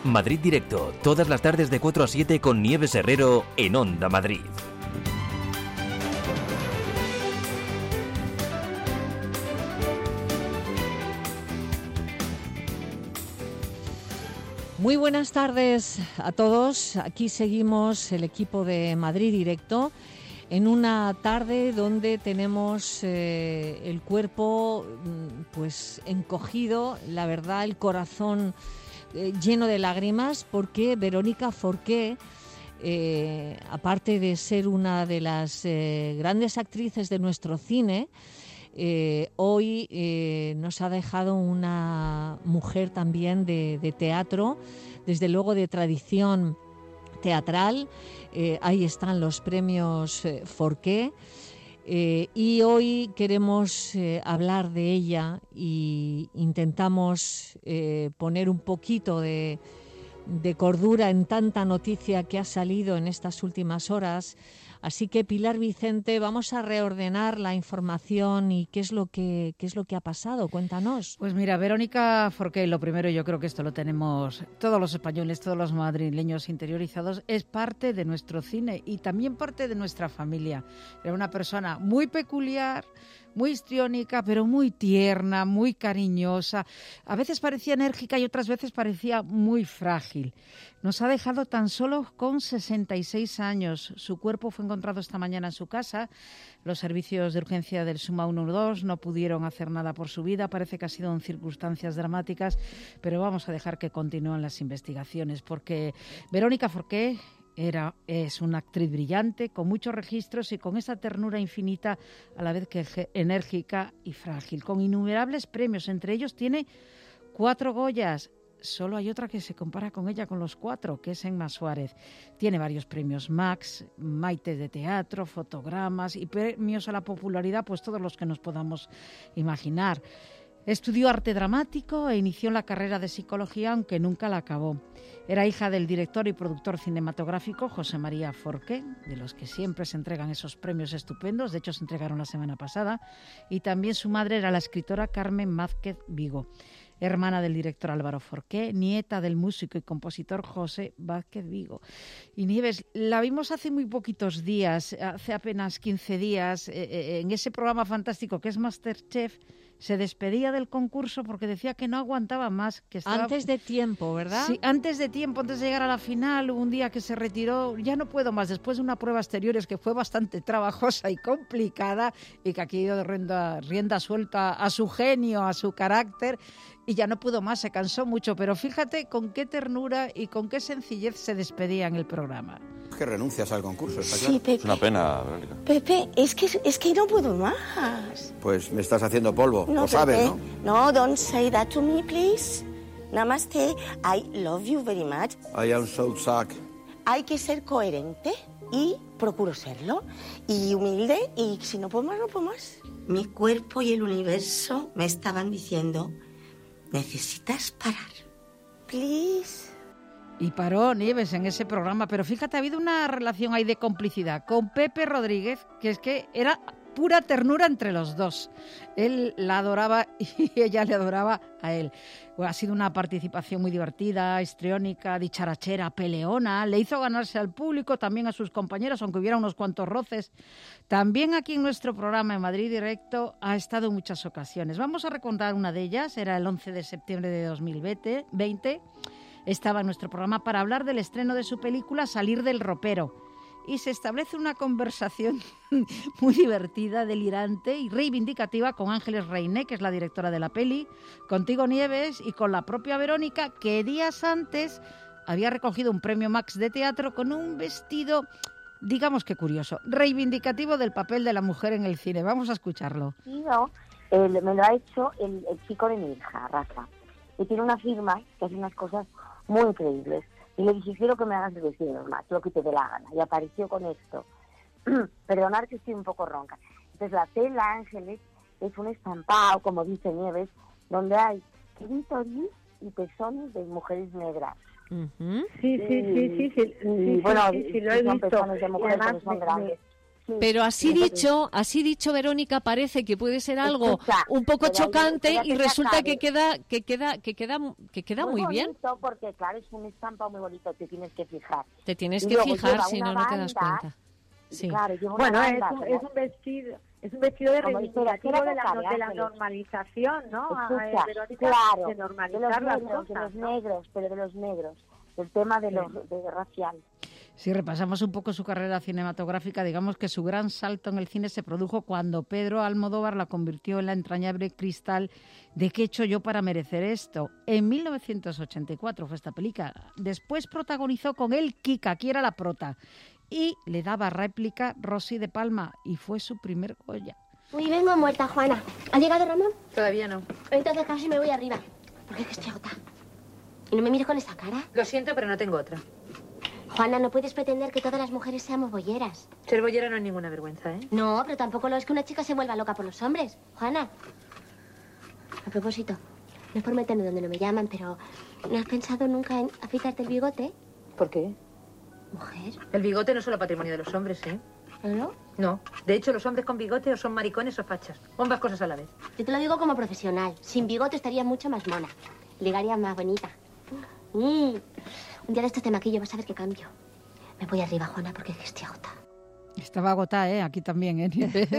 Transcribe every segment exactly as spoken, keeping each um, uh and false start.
Madrid Directo, todas las tardes de cuatro a siete con Nieves Herrero en Onda Madrid. Muy buenas tardes a todos. Aquí seguimos el equipo de Madrid Directo en una tarde donde tenemos eh, el cuerpo pues encogido, la verdad, el corazón eh, lleno de lágrimas, porque Verónica Forqué, eh, aparte de ser una de las eh, grandes actrices de nuestro cine, Eh, hoy eh, nos ha dejado una mujer también de, de teatro, desde luego de tradición teatral. Eh, ahí están los premios eh, Forqué. Eh, y hoy queremos eh, hablar de ella y intentamos eh, poner un poquito de, de cordura en tanta noticia que ha salido en estas últimas horas. Así que, Pilar Vicente, vamos a reordenar la información y qué es lo que qué es lo que ha pasado. Cuéntanos. Pues mira, Verónica Forqué, lo primero, yo creo que esto lo tenemos todos los españoles, todos los madrileños interiorizados, es parte de nuestro cine y también parte de nuestra familia. Era una persona muy peculiar, muy histriónica, pero muy tierna, muy cariñosa. A veces parecía enérgica y otras veces parecía muy frágil. Nos ha dejado tan solo con sesenta y seis años. Su cuerpo fue encontrado esta mañana en su casa. Los servicios de urgencia del Suma uno dos no pudieron hacer nada por su vida. Parece que ha sido en circunstancias dramáticas, pero vamos a dejar que continúen las investigaciones, porque Verónica Forqué Era, es una actriz brillante, con muchos registros y con esa ternura infinita, a la vez que enérgica y frágil, con innumerables premios. Entre ellos tiene cuatro Goyas. Solo hay otra que se compara con ella con los cuatro, que es Emma Suárez. Tiene varios premios Max, Maite de teatro, fotogramas y premios a la popularidad, pues todos los que nos podamos imaginar. Estudió arte dramático e inició la carrera de psicología, aunque nunca la acabó. Era hija del director y productor cinematográfico José María Forqué, de los que siempre se entregan esos premios estupendos, de hecho se entregaron la semana pasada, y también su madre era la escritora Carmen Vázquez Vigo, hermana del director Álvaro Forqué, nieta del músico y compositor José Vázquez Vigo. Y Nieves, la vimos hace muy poquitos días, hace apenas quince días, eh, en ese programa fantástico que es MasterChef. Se despedía del concurso porque decía que no aguantaba más. Que estaba... Antes de tiempo, ¿verdad? Sí, antes de tiempo, antes de llegar a la final, un día que se retiró, ya no puedo más, después de una prueba exteriores que fue bastante trabajosa y complicada y que aquí dio rienda, rienda suelta a su genio, a su carácter, y ya no pudo más, se cansó mucho, pero fíjate con qué ternura y con qué sencillez se despedía en el programa. Es que renuncias al concurso, ¿está Sí, claro? Pepe. Es una pena, Verónica. Pepe, es que, es que no puedo más. Pues me estás haciendo polvo, No, lo sabes, Pepe, ¿no? No, don't say that to me, please. Namaste, I love you very much. I am so sad. Hay que ser coherente y procuro serlo. Y humilde, y si no puedo más, no puedo más. Mi cuerpo y el universo me estaban diciendo, necesitas parar. Please. Y paró Nieves en ese programa, pero fíjate, ha habido una relación ahí de complicidad con Pepe Rodríguez, que es que era pura ternura entre los dos. Él la adoraba y ella le adoraba a él. Bueno, ha sido una participación muy divertida, histriónica, dicharachera, peleona. Le hizo ganarse al público, también a sus compañeros, aunque hubiera unos cuantos roces. También aquí en nuestro programa en Madrid Directo ha estado en muchas ocasiones. Vamos a recontar una de ellas. Era el once de septiembre de dos mil veinte. Estaba en nuestro programa para hablar del estreno de su película Salir del ropero. Y se establece una conversación muy divertida, delirante y reivindicativa con Ángeles Reiné, que es la directora de la peli, contigo Nieves y con la propia Verónica, que días antes había recogido un premio Max de teatro con un vestido, digamos que curioso, reivindicativo del papel de la mujer en el cine. Vamos a escucharlo. No, eh, me lo ha hecho el, el chico de mi hija, Rafa, y tiene una firma que hace unas cosas muy increíbles. Y le dije, quiero que me hagas el vestido normal, lo que te dé la gana. Y apareció con esto. Perdonad que estoy un poco ronca. Entonces la tela, Ángeles, es un estampado, como dice Nieves, donde hay clítoris y pezones de mujeres negras. Uh-huh. Sí, sí, sí, sí, sí, y, sí, y bueno, sí, sí, sí, lo he son visto. pezones de mujeres que son me, grandes. sí. Pero así Sí, dicho, así dicho, Verónica, parece que puede ser algo Escucha, un poco pero ahí- chocante espérate y que resulta acabe. que queda, que queda, que queda, que queda muy, bien. bonito, porque claro, es un estampado muy bonito, te tienes que fijar. Te tienes Y que luego fijar, lleva si una no, no te das banda, cuenta. Sí. Claro, lleva Bueno, una es banda, un, como- es un vestido, es un vestido de Como reivindicativo espera, de la, espera, de la Ángeles. normalización, ¿no? Escucha, Eh, Verónica, claro, de de los normalizar las negros, de cosas, los ¿no? negros, pero de los negros, el tema de Sí. los de racial. Si repasamos un poco su carrera cinematográfica, digamos que su gran salto en el cine se produjo cuando Pedro Almodóvar la convirtió en la entrañable Cristal de ¿qué he hecho yo para merecer esto? En mil novecientos ochenta y cuatro fue esta película. Después protagonizó con él Kika, aquí era la prota, y le daba réplica Rosy de Palma, y fue su primer Goya. Uy, vengo muerta, Juana. ¿Ha llegado Ramón? Todavía no. Entonces casi me voy arriba. Porque es que estoy agotada. ¿Y no me mires con esa cara? Lo siento, pero no tengo otra. Juana, no puedes pretender que todas las mujeres seamos bolleras. Ser bollera no es ninguna vergüenza, ¿eh? No, pero tampoco lo es que una chica se vuelva loca por los hombres. Juana. A propósito, no es por meterme donde no me llaman, pero ¿no has pensado nunca en afeitarte el bigote? ¿Por qué? Mujer. El bigote no es solo patrimonio de los hombres, ¿eh? ¿No? No. De hecho, los hombres con bigote o son maricones o fachas. O ambas cosas a la vez. Yo te lo digo como profesional. Sin bigote estarías mucho más mona. Ligarías más bonita. Mm. Un día de estos te maquillo, vas a ver qué cambio. Me voy arriba, Juana, porque es que estoy agotada. Estaba agotada, ¿eh? Aquí también, ¿eh?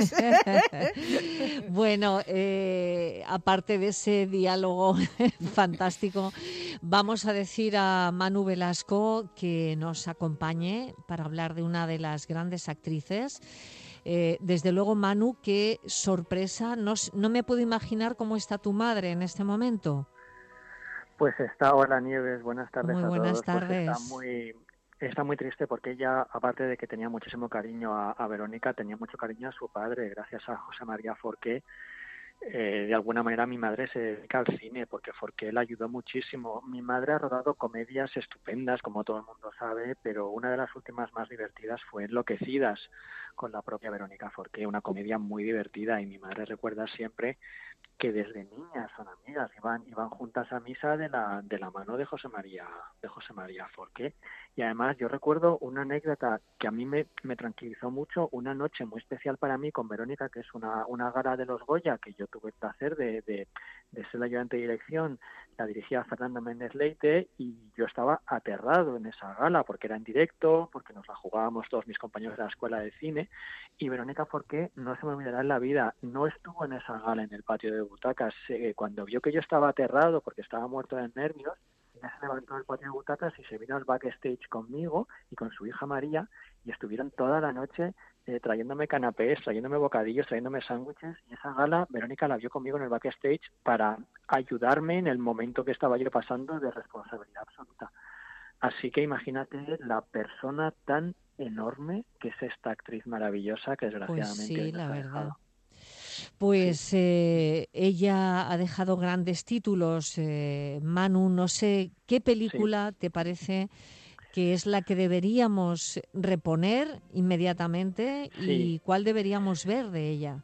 Bueno, eh, aparte de ese diálogo fantástico, vamos a decir a Manu Velasco que nos acompañe para hablar de una de las grandes actrices. Eh, desde luego, Manu, qué sorpresa. No, no me puedo imaginar cómo está tu madre en este momento. Pues está, hola Nieves, buenas tardes Muy a buenas todos. tardes. Pues está muy, está muy triste porque ella, aparte de que tenía muchísimo cariño a, a Verónica, tenía mucho cariño a su padre, gracias a José María Forqué. Eh, de alguna manera mi madre se dedica al cine porque Forqué la ayudó muchísimo. Mi madre ha rodado comedias estupendas, como todo el mundo sabe, pero una de las últimas más divertidas fue Enloquecidas, con la propia Verónica Forqué, una comedia muy divertida, y mi madre recuerda siempre que desde niñas son amigas, iban iban juntas a misa de la de la mano de José María de José María Forqué. Y además yo recuerdo una anécdota que a mí me, me tranquilizó mucho, una noche muy especial para mí con Verónica, que es una una gala de los Goya que yo tuve el placer de, de, de ser la ayudante de dirección. La dirigía Fernando Méndez Leite y yo estaba aterrado en esa gala porque era en directo, porque nos la jugábamos todos mis compañeros de la escuela de cine, y Verónica Forqué, no se me olvidará en la vida, no estuvo en esa gala en el patio de butacas. Eh, cuando vio que yo estaba aterrado porque estaba muerto de nervios, ella se levantó del patio de butacas y se vino al backstage conmigo y con su hija María, y estuvieron toda la noche eh, trayéndome canapés, trayéndome bocadillos, trayéndome sándwiches, y esa gala Verónica la vio conmigo en el backstage para ayudarme en el momento que estaba yo pasando de responsabilidad absoluta. Así que imagínate la persona tan enorme que es esta actriz maravillosa que desgraciadamente Pues sí, hoy nos la ha verdad. dejado. Pues sí. eh, ella ha dejado grandes títulos. Eh, Manu, no sé, ¿qué película sí. te parece que es la que deberíamos reponer inmediatamente sí. y cuál deberíamos ver de ella?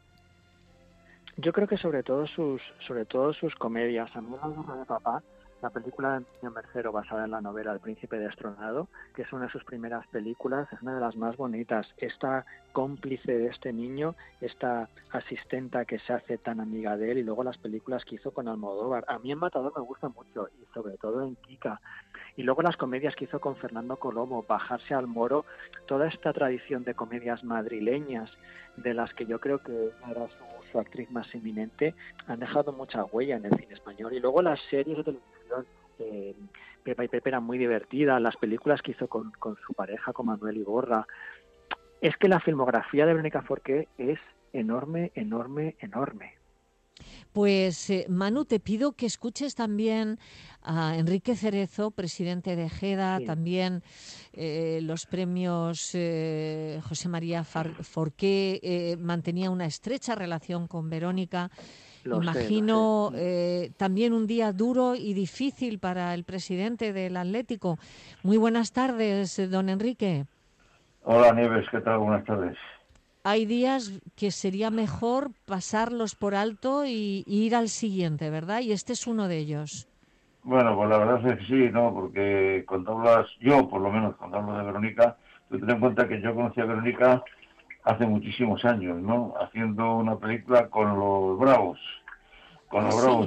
Yo creo que sobre todo sus, sobre todo sus comedias. A mí La guerra de papá, la película de Antonio Mercero basada en la novela El príncipe destronado, que es una de sus primeras películas, es una de las más bonitas. Esta cómplice de este niño, esta asistenta que se hace tan amiga de él, y luego las películas que hizo con Almodóvar. A mí en Matador me gusta mucho, y sobre todo en Kika. Y luego las comedias que hizo con Fernando Colomo, Bajarse al Moro, toda esta tradición de comedias madrileñas, de las que yo creo que era su, su actriz más eminente, han dejado mucha huella en el cine español. Y luego las series de televisión, eh, Pepa y Pepe eran muy divertidas, las películas que hizo con, con su pareja, con Manuel Iborra. Es que la filmografía de Verónica Forqué es enorme, enorme, enorme. Pues eh, Manu, te pido que escuches también a Enrique Cerezo, presidente de Ejeda, sí. también eh, los premios eh, José María Forqué, eh, mantenía una estrecha relación con Verónica. Lo Imagino sé, sé. Eh, también un día duro y difícil para el presidente del Atlético. Muy buenas tardes, don Enrique. Hola Nieves, ¿qué tal? Buenas tardes. Hay días que sería mejor pasarlos por alto y, y ir al siguiente, ¿verdad? Y este es uno de ellos. Bueno, pues la verdad es que sí, ¿no? Porque cuando hablas, yo por lo menos cuando hablo de Verónica, tú ten en cuenta que yo conocí a Verónica hace muchísimos años, ¿no? Haciendo una película con los Bravos. Con los Sí. Bravos.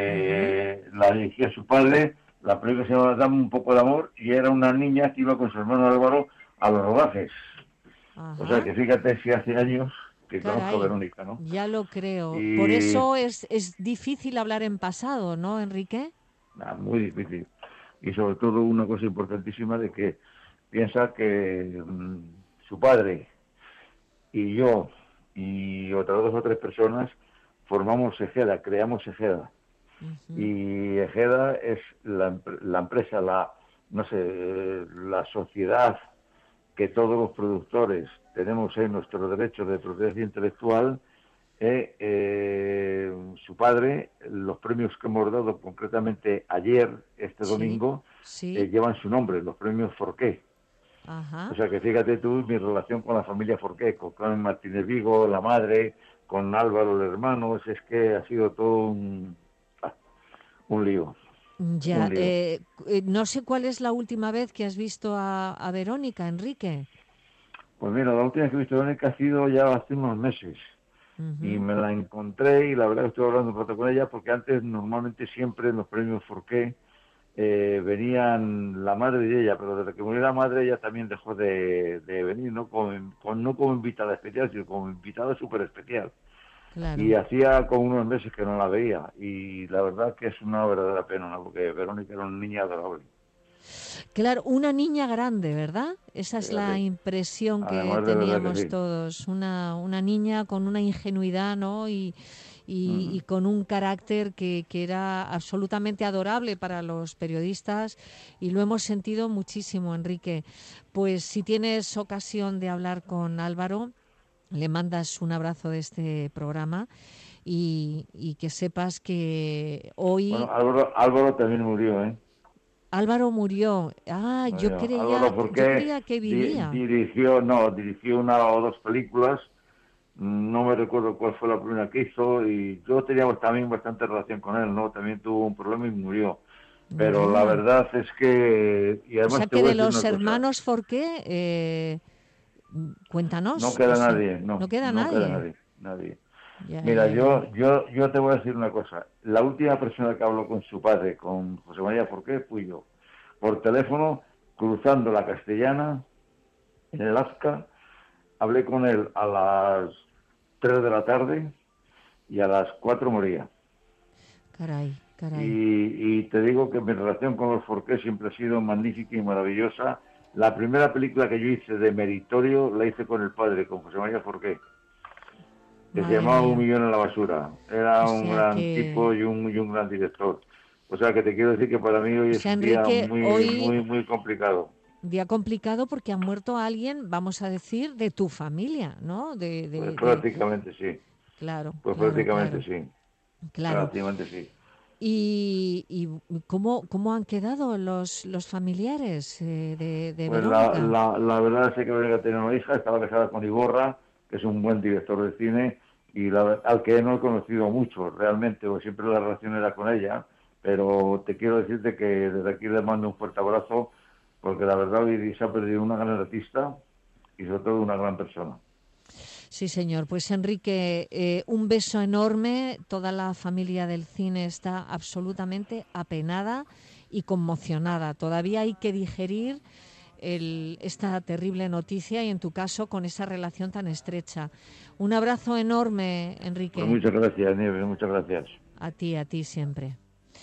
Eh, uh-huh. La dirigía su padre, la película se llamaba Dame un poco de amor, y era una niña que iba con su hermano Álvaro a los rodajes. Ajá. O sea que fíjate si hace años que Caray, conozco a Verónica, ¿no? Ya lo creo. Y... Por eso es, es difícil hablar en pasado, ¿no, Enrique? Nah, muy difícil. Y sobre todo una cosa importantísima de que piensa que mmm, su padre y yo y otras dos o tres personas formamos Ejeda, creamos Ejeda. Uh-huh. Y Ejeda es la, la empresa, la no sé, la sociedad que todos los productores tenemos en nuestros derechos de propiedad intelectual. Eh, eh, su padre, los premios que hemos dado concretamente ayer, este sí, domingo, sí. Eh, llevan su nombre, los premios Forqué. Ajá. O sea que fíjate tú mi relación con la familia Forqué, con Carmen Martínez Vigo, la madre, con Álvaro, el hermano, es que ha sido todo un, ah, un lío. Ya, un lío. Eh, no sé cuál es la última vez que has visto a, a Verónica, Enrique. Pues mira, la última vez que he visto a Verónica ha sido ya hace unos meses. Uh-huh. Y me la encontré y la verdad que estoy hablando un rato con ella porque antes normalmente siempre en los premios Forqué eh, venían la madre de ella, pero desde que murió la madre ella también dejó de, de venir, no como, con, no como invitada especial, sino como invitada súper especial. Claro. Y hacía como unos meses que no la veía y la verdad que es una verdadera pena, ¿no? Porque Verónica era una niña adorable. Claro, una niña grande, ¿verdad? Esa es Fíjate. La impresión que Además, teníamos que sí. todos. Una, una niña con una ingenuidad, ¿no? Y, y, uh-huh. y con un carácter que, que era absolutamente adorable para los periodistas y lo hemos sentido muchísimo, Enrique. Pues si tienes ocasión de hablar con Álvaro, le mandas un abrazo de este programa y, y que sepas que hoy... Bueno, Álvaro, Álvaro también murió, ¿eh? Álvaro murió. Ah, no, yo, creía, yo creía que vivía. Di, dirigió, no, dirigió una o dos películas. No me recuerdo cuál fue la primera que hizo y yo teníamos también bastante relación con él, ¿no? También tuvo un problema y murió. Pero no. La verdad es que... Y además o sea te que voy de a los una hermanos cosa. Forqué, eh, cuéntanos. No queda o sea, nadie, no. No queda no nadie. Queda nadie, nadie. Ya, Mira, ya, yo, ya. yo, yo te voy a decir una cosa. La última persona que habló con su padre, con José María Forqué, fui yo. Por teléfono, cruzando la Castellana, en el Azca, hablé con él a las tres de la tarde y a las cuatro moría. Caray, caray. Y, y te digo que mi relación con los Forqué siempre ha sido magnífica y maravillosa. La primera película que yo hice de meritorio la hice con el padre, con José María Forqué, que Madre se llamaba mía. Un millón en la basura. Era O un sea gran que- tipo y un, y un gran director. O sea que te quiero decir que para mí hoy O es sea, un día Enrique, muy, hoy- muy, muy complicado. Día complicado porque ha muerto alguien, vamos a decir, de tu familia, ¿no? De, de- Pues de- prácticamente sí. Claro, Pues claro, prácticamente claro. sí. Claro. Prácticamente sí. ¿Y, y cómo, cómo han quedado los, los familiares eh, de, de Pues la, Verónica? la, la verdad es que Verónica tenía una hija, estaba casada con Iborra, que es un buen director de cine, y la, al que no he conocido mucho realmente, porque siempre la relación era con ella, pero te quiero decirte que desde aquí le mando un fuerte abrazo, porque la verdad hoy se ha perdido una gran artista y sobre todo una gran persona. Sí, señor. Pues Enrique, eh, un beso enorme. Toda la familia del cine está absolutamente apenada y conmocionada. Todavía hay que digerir el- esta terrible noticia y en tu caso con esa relación tan estrecha. Un abrazo enorme, Enrique. Pues muchas gracias, Nieves, muchas gracias. A ti, a ti siempre.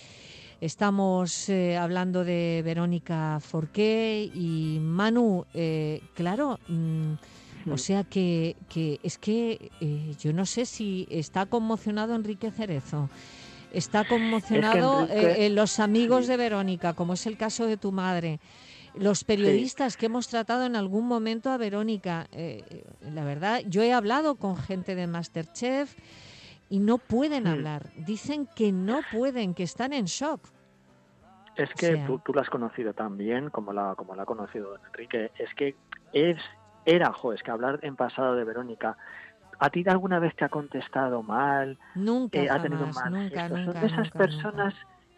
Estamos eh, hablando de Verónica Forqué y Manu, eh, claro, mm, o sea que, que es que eh, yo no sé si está conmocionado Enrique Cerezo, está conmocionado Es que Enrique- eh, eh, los amigos de Verónica, como es el caso de tu madre, los periodistas que hemos tratado en algún momento a Verónica. Eh, eh, la verdad, yo he hablado con gente de MasterChef y no pueden Mm. hablar. Dicen que no pueden, que están en shock. Es que O sea- tú, tú la has conocido tan bien como la, como la ha conocido don Enrique. Es que es, era, jo, es que hablar en pasado de Verónica, ¿a ti alguna vez te ha contestado mal? Nunca, Eh, ha jamás, tenido mal nunca, gesto? nunca, Son de esas nunca, personas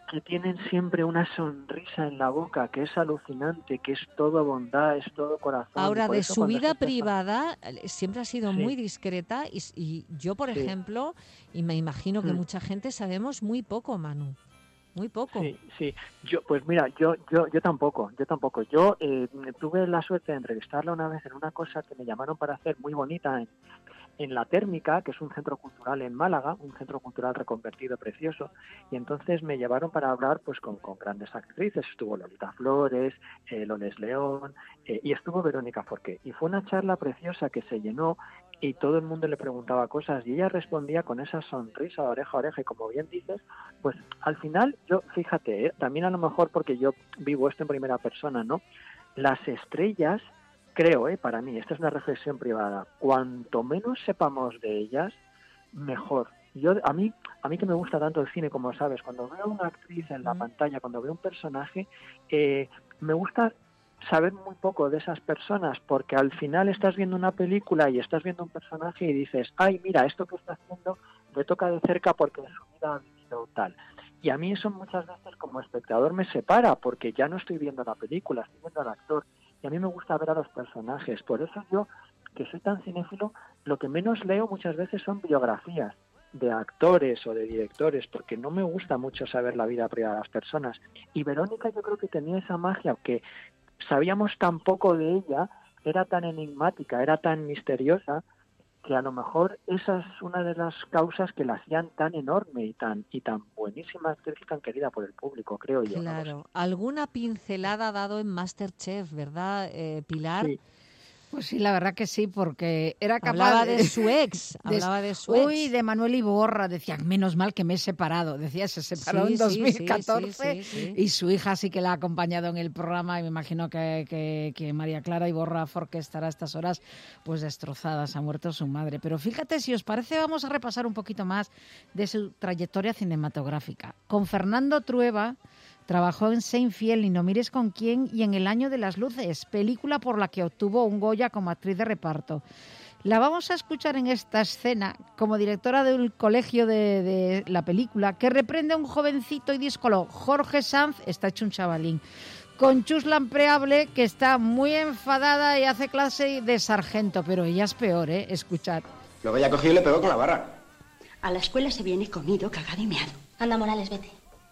que tienen siempre una sonrisa en la boca, que es alucinante, que es todo bondad, es todo corazón. Ahora, Por de eso, su cuando vida se empieza- privada eh, siempre ha sido Sí. muy discreta y, y yo, por Sí. ejemplo, y me imagino que Mm. mucha gente sabemos muy poco, Manu, muy poco. Sí, sí. Yo, pues mira, yo, yo, yo tampoco, yo tampoco. Yo eh, tuve la suerte de entrevistarla una vez en una cosa que me llamaron para hacer muy bonita en, en La Térmica, que es un centro cultural en Málaga, un centro cultural reconvertido precioso, y entonces me llevaron para hablar pues con, con grandes actrices. Estuvo Lolita Flores, eh, Loles León, eh, y estuvo Verónica Forqué. Y fue una charla preciosa que se llenó y todo el mundo le preguntaba cosas y ella respondía con esa sonrisa de oreja a oreja, y como bien dices, pues al final yo, fíjate, ¿eh? También a lo mejor porque yo vivo esto en primera persona, ¿no? Las estrellas, creo, ¿eh? Para mí, esta es una reflexión privada, cuanto menos sepamos de ellas, mejor. Yo, a mí, a mí que me gusta tanto el cine, como sabes, cuando veo a una actriz en la Mm. pantalla, cuando veo un personaje, eh, me gusta saber muy poco de esas personas, porque al final estás viendo una película y estás viendo un personaje y dices, ay, mira, esto que está haciendo le toca de cerca porque en su vida ha vivido tal. Y a mí eso muchas veces como espectador me separa, porque ya no estoy viendo la película, estoy viendo al actor. Y a mí me gusta ver a los personajes. Por eso yo, que soy tan cinéfilo, lo que menos leo muchas veces son biografías de actores o de directores, porque no me gusta mucho saber la vida privada de las personas. Y Verónica yo creo que tenía esa magia, que sabíamos tan poco de ella, era tan enigmática, era tan misteriosa, que a lo mejor esa es una de las causas que la hacían tan enorme y tan y tan buenísima actriz y tan querida por el público, creo yo. ¿no? Claro, alguna pincelada ha dado en MasterChef, ¿verdad, eh, Pilar? Sí. Pues sí, la verdad que sí, porque era capaz Hablaba de su ex, hablaba de su ex. Uy, de Manuel Iborra, decía, menos mal que me he separado, decía, se separó Sí, en sí, dos mil sí, catorce sí, sí, sí. y su hija sí que la ha acompañado en el programa y me imagino que, que, que María Clara Iborra Forqué estará a estas horas pues destrozada, se ha muerto su madre. Pero fíjate, si os parece, vamos a repasar un poquito más de su trayectoria cinematográfica. Con Fernando Trueba trabajó en Seinfeld y No mires con quién y en El año de las luces, película por la que obtuvo un Goya como actriz de reparto. La vamos a escuchar en esta escena como directora del colegio de, de la película, que reprende a un jovencito y díscolo, Jorge Sanz, está hecho un chavalín, con Chus Lampreable, que está muy enfadada y hace clase de sargento, pero ella es peor, ¿eh? Escuchad. Luego ya cogió y le pegó con la barra. A la escuela se viene comido, cagado y meado. Anda, Morales, vete.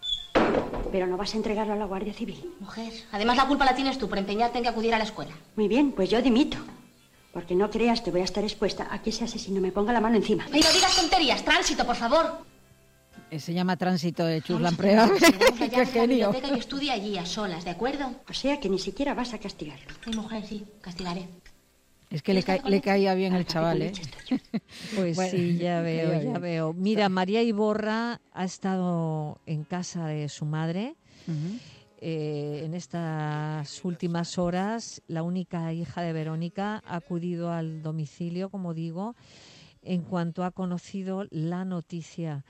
Pero no vas a entregarlo a la Guardia Civil. Mujer, además la culpa la tienes tú por empeñarte en que acudir a la escuela. Muy bien, pues yo dimito. Porque no creas que voy a estar expuesta a que ese asesino me ponga la mano encima. Ay, no digas tonterías, tránsito, por favor. Eh, Se llama Tránsito de Chus Vamos a Lampreable. hacer una cosa, vamos allá ¡Qué a la genio! biblioteca y estudia allí a solas, ¿de acuerdo? O sea que ni siquiera vas a castigarlo. Ay, mujer, sí, castigaré. Es que le, ca- le caía bien el chaval, ¿eh? Pues Bueno, sí, ya le caía veo, ya bien. veo. Mira, María Iborra ha estado en casa de su madre. Ujú. Eh, en estas últimas horas, la única hija de Verónica ha acudido al domicilio, como digo, en cuanto ha conocido la noticia.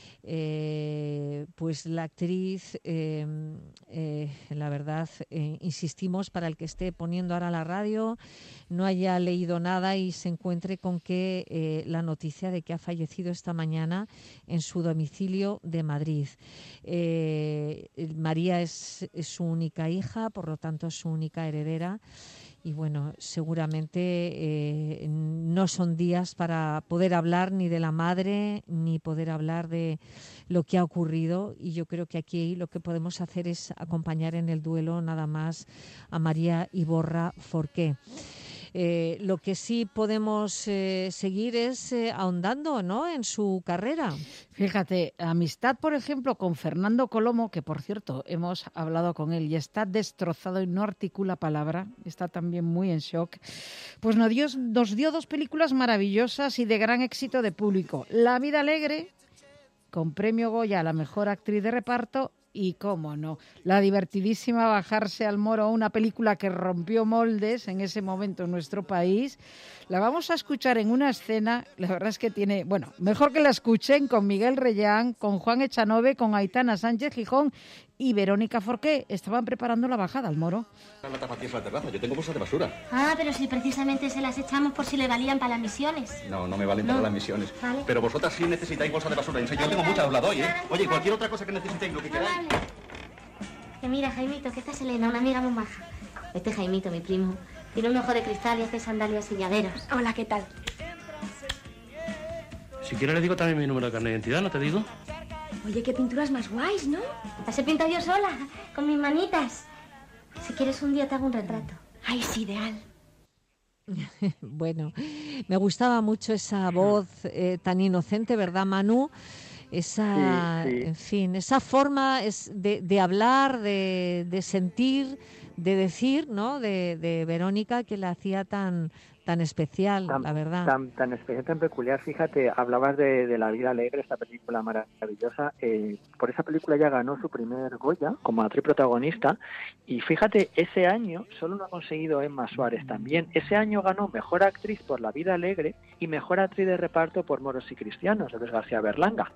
Eh, pues la actriz, eh, eh, la verdad, eh, insistimos, para el que esté poniendo ahora la radio, no haya leído nada y se encuentre con que eh, la noticia de que ha fallecido esta mañana en su domicilio de Madrid. Eh, María es, es su única hija, por lo tanto es su única heredera. Y bueno, seguramente eh, no son días para poder hablar ni de la madre, ni poder hablar de lo que ha ocurrido. Y yo creo que aquí lo que podemos hacer es acompañar en el duelo nada más a María Iborra Forqué. Eh, lo que sí podemos eh, seguir es eh, ahondando, ¿no?, en su carrera. Fíjate, amistad, por ejemplo, con Fernando Colomo, que por cierto hemos hablado con él y está destrozado y no articula palabra, está también muy en shock, pues nos dio, nos dio dos películas maravillosas y de gran éxito de público. La vida alegre, con premio Goya a la mejor actriz de reparto, y cómo no, la divertidísima Bajarse al Moro, una película que rompió moldes en ese momento en nuestro país. La vamos a escuchar en una escena, la verdad es que tiene, bueno, mejor que la escuchen con Miguel Reyán, con Juan Echanove, con Aitana Sánchez Gijón y Verónica Forqué estaban preparando la bajada al Moro. La tapatía es la terraza, yo tengo bolsas de basura. Ah, pero si precisamente se las echamos por si le valían para las misiones. No, no me valen No. para las misiones. Vale. Pero vosotras sí necesitáis bolsas de basura. En serio, yo tengo muchas, os la doy, ¿eh? Oye, cualquier otra cosa que necesitéis, lo que queráis. Que mira, Jaimito, que esta es Elena, una amiga muy maja. Este Jaimito, mi primo, tiene un ojo de cristal y hace sandalias y llaveros. Hola, ¿qué tal? Si quieres le digo también mi número de carnet de identidad, ¿no te digo? Oye, qué pinturas más guays, ¿no? Las he pintado yo sola, con mis manitas. Si quieres un día te hago un retrato. Ay, es ideal. Bueno, me gustaba mucho esa voz eh, tan inocente, ¿verdad, Manu? Esa, Sí, sí. en fin, esa forma es de, de hablar, de, de sentir, de decir, ¿no? De, de Verónica, que la hacía tan, tan especial, Tan, la verdad. tan, tan especial, tan peculiar. Fíjate, hablabas de, de La vida alegre, esta película maravillosa. Eh, por esa película ya ganó su primer Goya como actriz protagonista. Y fíjate, ese año solo lo ha conseguido Emma Suárez también. Ese año ganó mejor actriz por La vida alegre y mejor actriz de reparto por Moros y cristianos, de Luis García Berlanga.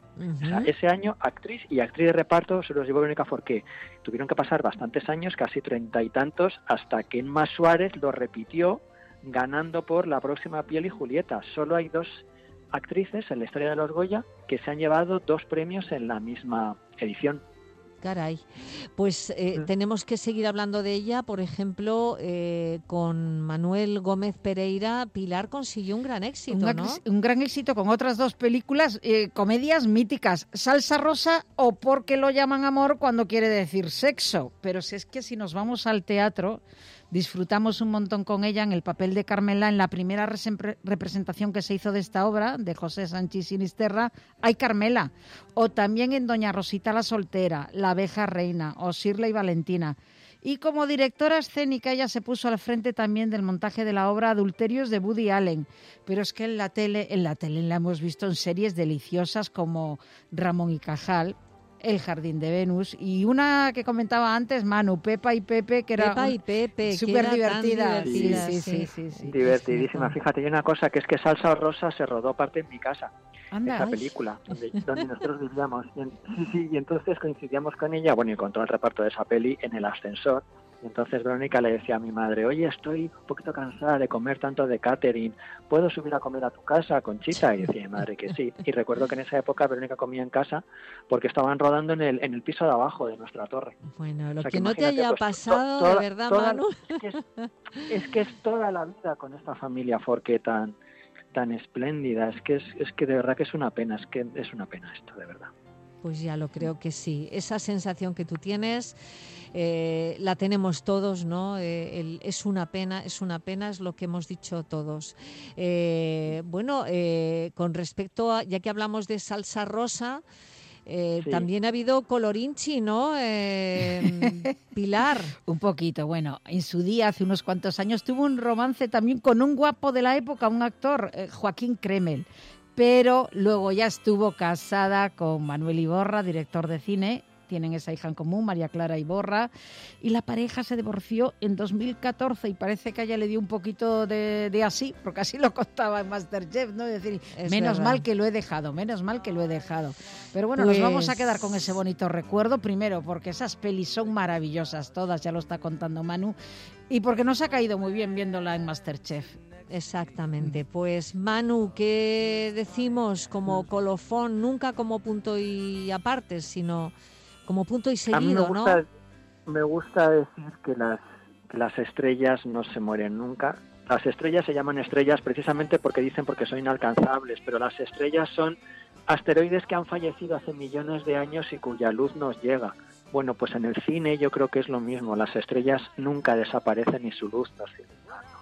O sea, ese año actriz y actriz de reparto se los llevó Verónica Forqué. Tuvieron que pasar bastantes años, casi treinta y tantos, hasta que Emma Suárez lo repitió, ganando por La próxima piel y Julieta. Solo hay dos actrices en la historia de los Goya que se han llevado dos premios en la misma edición. Caray, pues eh, Mm. tenemos que seguir hablando de ella. Por ejemplo, eh, con Manuel Gómez Pereira, Pilar consiguió un gran éxito, Un, ¿no? ex- un gran éxito con otras dos películas, eh, comedias míticas, Salsa Rosa o Por qué lo llaman amor cuando quiere decir sexo. Pero si es que si nos vamos al teatro, disfrutamos un montón con ella en el papel de Carmela en la primera resempre- representación que se hizo de esta obra, de José Sánchez Sinisterra, Ay Carmela, o también en Doña Rosita la soltera, La abeja reina, o Shirley Valentina. Y como directora escénica ella se puso al frente también del montaje de la obra Adulterios de Woody Allen. Pero es que en la tele, en la tele la hemos visto en series deliciosas como Ramón y Cajal, El jardín de Venus y una que comentaba antes, Manu, Pepa y Pepe, que era Pepa y Pepe, que súper era tan divertida. divertida, Sí, sí, sí. sí, sí, sí. Divertidísima. Fíjate, hay una cosa, que es que Salsa Rosa se rodó parte en mi casa. Anda. Esa Ay. película, donde, donde nosotros vivíamos. Y, en- sí, sí, y entonces coincidíamos con ella, bueno, y con todo el reparto de esa peli en el ascensor. Y entonces Verónica le decía a mi madre, oye, estoy un poquito cansada de comer tanto de catering, ¿puedo subir a comer a tu casa, Conchita? Y decía mi madre que sí. Y recuerdo que en esa época Verónica comía en casa porque estaban rodando en el, en el piso de abajo de nuestra torre. Bueno, lo O sea, que, no te imagínate, haya pues, to- pasado, toda- de verdad, toda- Manu. Es que es, es que es toda la vida con esta familia Forqué tan, tan espléndida. Es que es, es que de verdad que es una pena, es que es una pena esto, de verdad. Pues ya lo creo que sí. Esa sensación que tú tienes eh, la tenemos todos, ¿no? Eh, el- es una pena, es una pena, es lo que hemos dicho todos. Eh, bueno, eh, con respecto a, ya que hablamos de Salsa Rosa, eh, Sí. también ha habido colorinchi, ¿no? Eh, Pilar. Un poquito, bueno, en su día, hace unos cuantos años, tuvo un romance también con un guapo de la época, un actor, eh, Joaquín Kremel. Pero luego ya estuvo casada con Manuel Iborra, director de cine. Tienen esa hija en común, María Clara Iborra, y la pareja se divorció en dos mil catorce y parece que a ella le dio un poquito de, de así, porque así lo contaba en MasterChef, ¿no? Es decir, Es menos verdad. mal que lo he dejado, menos mal que lo he dejado. Pero bueno, Pues- nos vamos a quedar con ese bonito recuerdo, primero porque esas pelis son maravillosas, todas, ya lo está contando Manu, y porque nos ha caído muy bien viéndola en MasterChef. Exactamente. Pues Manu, ¿qué decimos como colofón? Nunca como punto y aparte, sino como punto y A mí me seguido, gusta, ¿no? me gusta decir que las, que las estrellas no se mueren nunca. Las estrellas se llaman estrellas precisamente porque dicen porque son inalcanzables, pero las estrellas son asteroides que han fallecido hace millones de años y cuya luz nos llega. Bueno, pues en el cine yo creo que es lo mismo. Las estrellas nunca desaparecen y su luz nos sigue.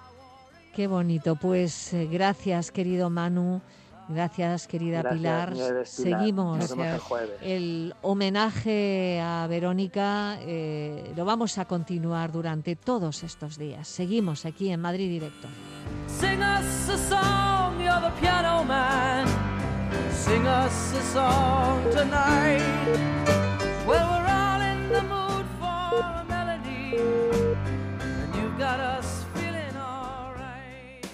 Qué bonito. Pues eh, gracias, querido Manu. Gracias, querida Gracias, Pilar. Nieves, Pilar. Seguimos Nos vemos el jueves. el homenaje a Verónica. Eh, lo vamos a continuar durante todos estos días. Seguimos aquí en Madrid Directo. Sing us a song, you're the piano man. Sing us a song tonight. Well, we're all in the mood for a melody, and you've got us feeling all right.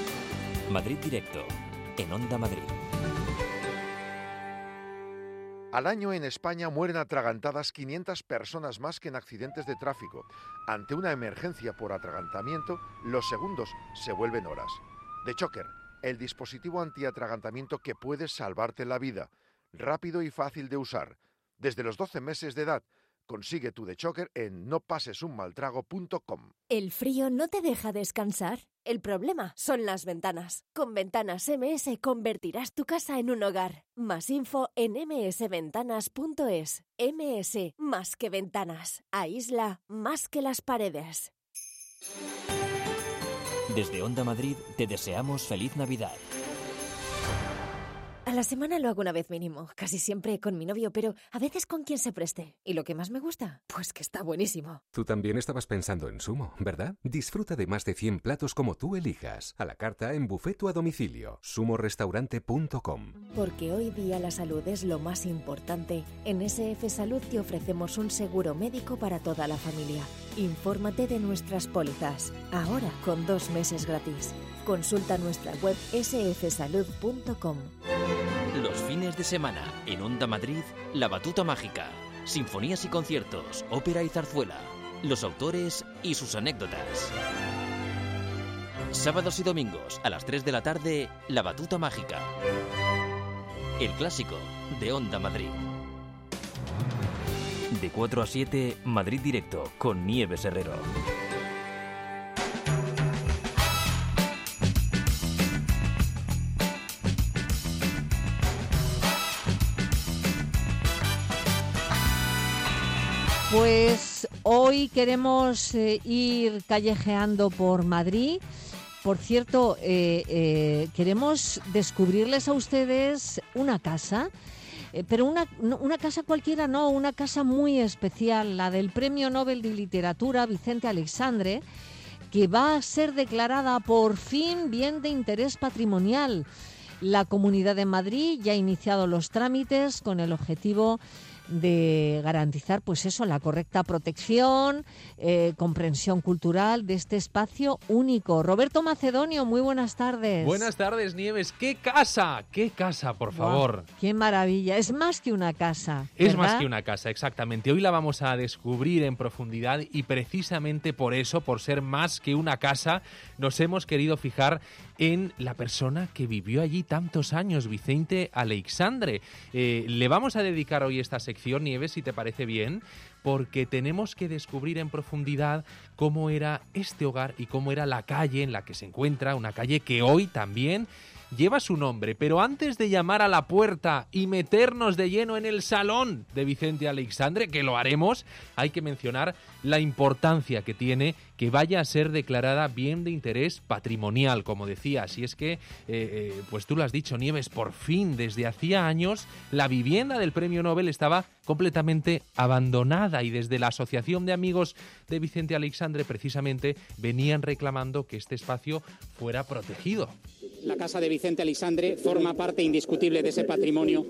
Madrid Directo, en Onda Madrid. Al año en España mueren atragantadas quinientas personas más que en accidentes de tráfico. Ante una emergencia por atragantamiento, los segundos se vuelven horas. The Choker, el dispositivo antiatragantamiento que puede salvarte la vida. Rápido y fácil de usar. Desde los doce meses de edad. Consigue tu The Choker en no pases un mal trago punto com. ¿El frío no te deja descansar? El problema son las ventanas. Con Ventanas M S convertirás tu casa en un hogar. Más info en eme ese ventanas punto es. M S, más que ventanas. Aísla más que las paredes. Desde Onda Madrid te deseamos feliz Navidad. A la semana lo hago una vez mínimo, casi siempre con mi novio, pero a veces con quien se preste. ¿Y lo que más me gusta? Pues que está buenísimo. Tú también estabas pensando en Sumo, ¿verdad? Disfruta de más de cien platos como tú elijas. A la carta, en buffet o a domicilio. sumo restaurante punto com. Porque hoy día la salud es lo más importante. En S F Salud te ofrecemos un seguro médico para toda la familia. Infórmate de nuestras pólizas. Ahora con dos meses gratis. Consulta nuestra web ese efe salud punto com. Los fines de semana, en Onda Madrid, La Batuta Mágica. Sinfonías y conciertos, ópera y zarzuela. Los autores y sus anécdotas. Sábados y domingos, a las tres de la tarde, La Batuta Mágica. El clásico de Onda Madrid. De cuatro a siete, Madrid Directo, con Nieves Herrero. Pues hoy queremos eh, ir callejeando por Madrid. Por cierto, eh, eh, queremos descubrirles a ustedes una casa, eh, pero una, una casa cualquiera no, una casa muy especial, la del Premio Nobel de Literatura Vicente Aleixandre, que va a ser declarada por fin bien de interés patrimonial. La Comunidad de Madrid ya ha iniciado los trámites con el objetivo de garantizar, pues eso, la correcta protección, eh, comprensión cultural de este espacio único. Roberto Macedonio, muy buenas tardes. Buenas tardes, Nieves. ¡Qué casa! ¡Qué casa, por favor! Wow, ¡qué maravilla! Es más que una casa, Es ¿verdad? más que una casa, exactamente. Hoy la vamos a descubrir en profundidad y precisamente por eso, por ser más que una casa, nos hemos querido fijar en la persona que vivió allí tantos años, Vicente Aleixandre. Eh, le vamos a dedicar hoy esta sección, Nieves, si te parece bien, porque tenemos que descubrir en profundidad cómo era este hogar y cómo era la calle en la que se encuentra, una calle que hoy también lleva su nombre. Pero antes de llamar a la puerta y meternos de lleno en el salón de Vicente Aleixandre, que lo haremos, hay que mencionar la importancia que tiene que vaya a ser declarada bien de interés patrimonial, como decías. Y es que, eh, eh, pues tú lo has dicho, Nieves, por fin, desde hacía años, la vivienda del Premio Nobel estaba completamente abandonada y desde la Asociación de Amigos de Vicente Aleixandre, precisamente, venían reclamando que este espacio fuera protegido. La casa de Vicente Aleixandre forma parte indiscutible de ese patrimonio